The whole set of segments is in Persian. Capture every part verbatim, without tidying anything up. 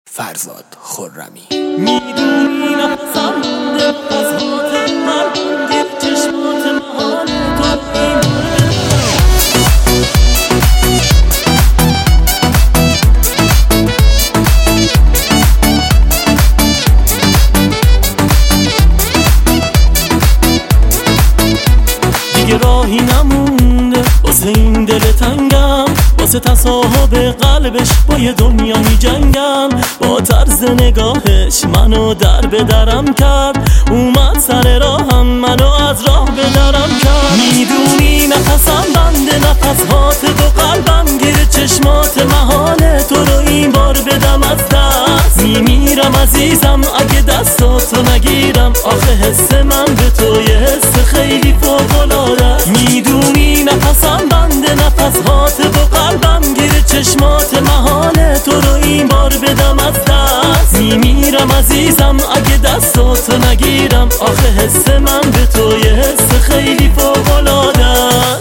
فرزاد خرمی. میدونی نفسم مونده از هات مرگیر چشمات مهان تو این دیگه راهی نمونده واسه این دل تنگم، واسه تصاحب قلبش با یه دنیا می جنگم. با طرز نگاهش منو در به درم کرد، اومد سر راهم منو از راه به درم کرد. میدونی نفسم بنده نفس هات دو قلبم گیر چشمات محاله تو رو این بار بدم از دست. میمیرم عزیزم اگه دستاتو نگیرم، آخه حس من به تو یه حس خیلی فوق‌العاده. میدونی نفسم بنده نفس هات دو قلبم گیر چشمات محاله تو رو این بار بدم از دست. میمیرم عزیزم اگه دستاتو نگیرم، آخه حس من به تو یه حس خیلی فوق‌العاده.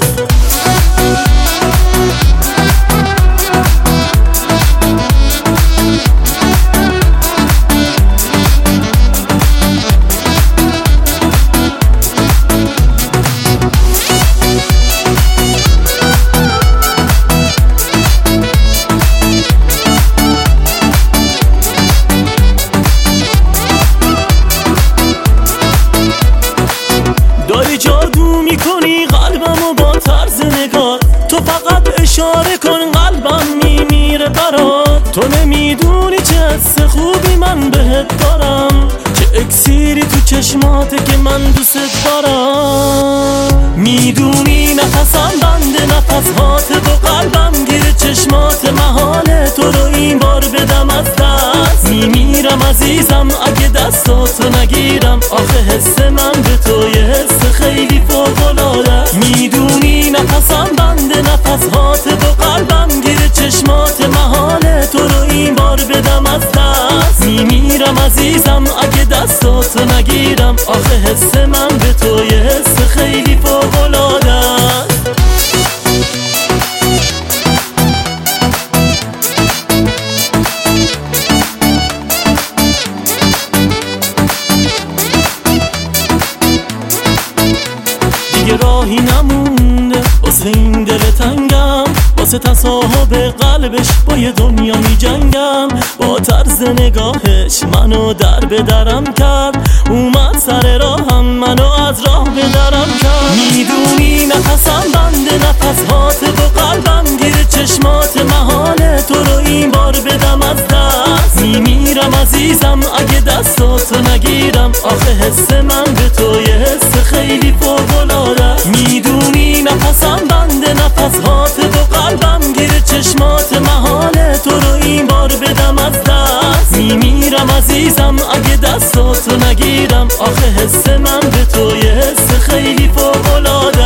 داری جادو میکنی قلبمو با طرز نگاه، تو فقط اشاره کن قلبم میمیره برات. تو نمیدونی چه حس خوبی من بهت دارم، چه اکسیری تو چشماته که من دوست دارم. میدونی نفسم بنده نفس هات دو قلبم گیر چشمات محاله تو رو این بار بدم از دست. میمیرم عزیزم اگه دستاتو نگیرم، آخه حس من به تو یه حس خیلی فوق‌العاده. میدونی نفسم بنده نفس هات دو قلبم گیر چشمات محاله تو رو این بار بدم از دست. میمیرم عزیزم اگه دستاتو نگیرم، آخه حس من به تو یه حس خیلی فوق‌العاده. دیگه راهی نمونده واسه این دل تنگم، واسه تصاحب قلبش با یه دنیا می جنگم. با طرز نگاهش منو در به درم کرد، اومد سر راهم منو از راه به درم کرد. میدونی نفسم بنده نفس هات دو قلبم گیر چشمات محاله تو رو این بار بدم از دست. میمیرم عزیزم اگه دستاتو نگیرم، آخه حس من به تو یه حس خیلی فوق‌العاده. میدونی نفسم بنده نفس هات دو قلبم گیر چشمات محاله تو رو این بار بدم از دست. میمیرم عزیزم اگه دستاتو نگیرم، آخه حس من به تو یه حس خیلی فوق‌العاده.